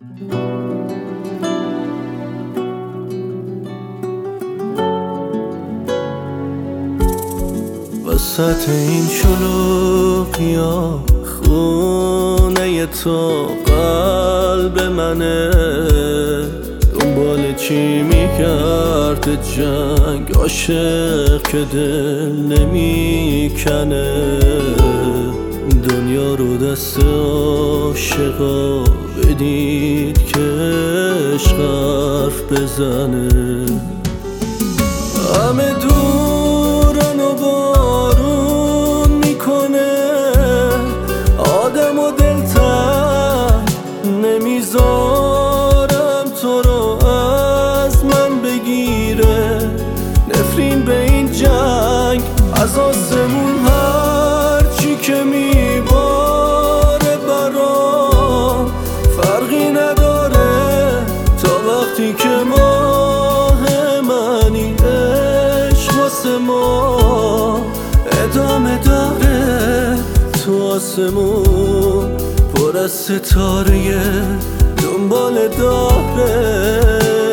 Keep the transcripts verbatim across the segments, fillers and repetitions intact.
وسط این شلوغیا خونه تو قلب منه، دنبال چی میگرد جنگ عاشق که دل نمیکنه. دنیا رو دست عاشقا بدید که عشق حرف بزنه. همه دورن و بارون میکنه، آدم و دلتنگ نمیذارم تو رو از من بگیره. نفرین به این جنگ از آسمون هرچی که میباره برام فرقی نداره، تا وقتی که ماه منی عشق واسه ما ادامه داره. تو آسمون پر از ستاره دنبال داره.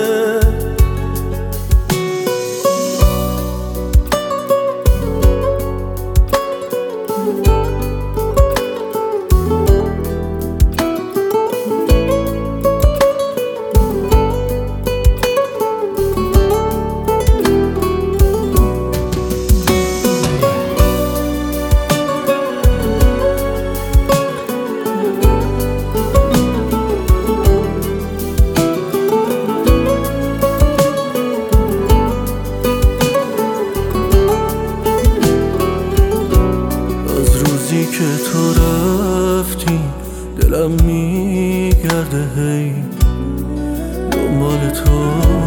که تو رفتی دلم میگرده هی دنبال تو.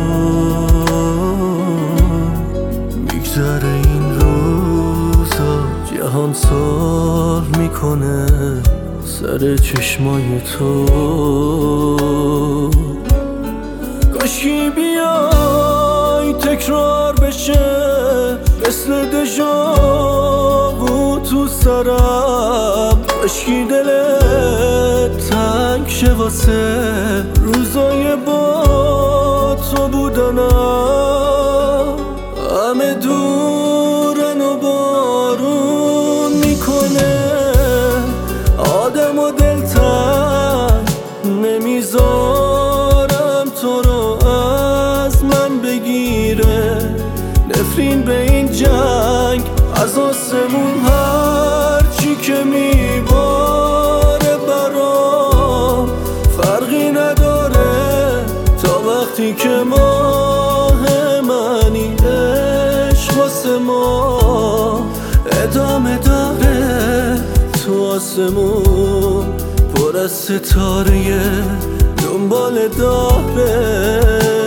میگذره این روزا جهان سال میکنه سر چشمای تو. کاشکی بیای تکرار بشه مثل دژاوو تو سرم. کاشکی دلت تنگ شه واسه روزای با تو بودنم. همه دورن و بارون میکنه، آدم و دلتنگ نمیذارم تو رو از من بگیره. نفرین به این جنگ از آسمون هرچی که میباره برام فرقی نداره، تا وقتی که ماه منی عشق واسه ما ادامه داره. تو آسمون پر از ستاره دنبال داره.